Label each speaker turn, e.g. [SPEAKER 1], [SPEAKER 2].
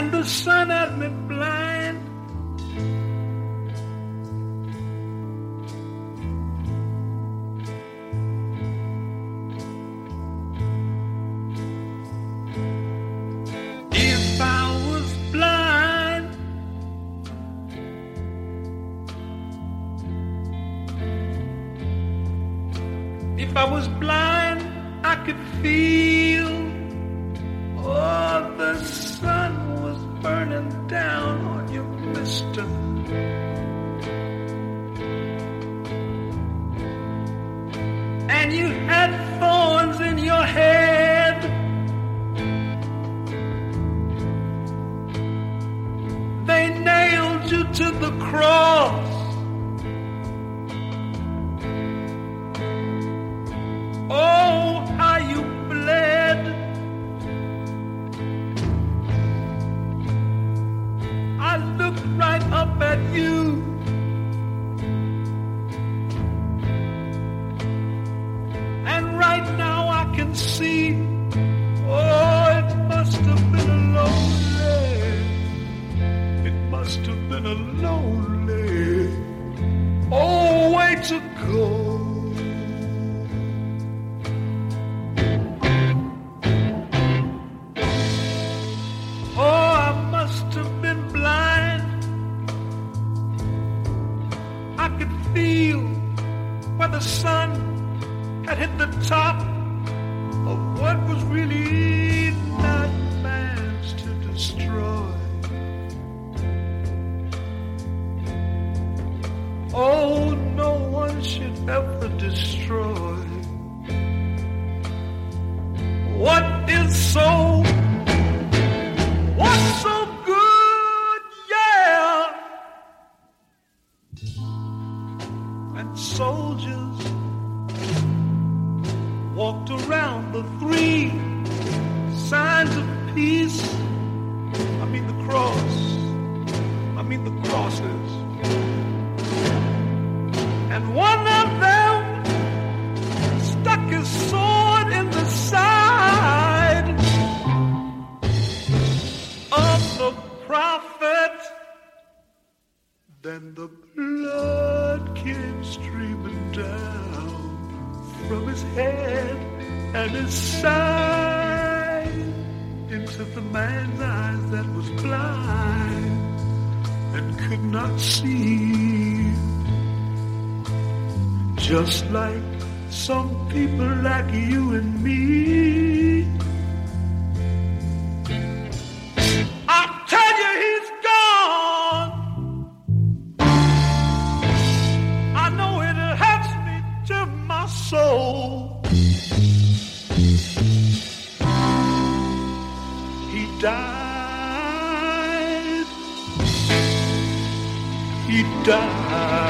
[SPEAKER 1] and the sun had me blind. If I was blind, if I was blind, I could feel, oh, the sun was burning down on you, mister. And you had thorns in your head. They nailed you to the cross. Oh, how you bled. I looked right up at you. And right now I can see, oh, it must have been lonely. It must have been a lonely, oh, way to go. The sun had hit the top of what was really not man's to destroy. Oh, no one should ever destroy what is so, what's so good, yeah. And soldiers walked around the three signs of peace. I mean the cross. I mean the crosses. And one of them stuck his sword in the side of the prophet. Then the blood came streaming down from his head and his side into the man's eyes that was blind and could not see. Just like some people like you and me. I tell you he's gone. I know it hurts me to my soul. He died. He died.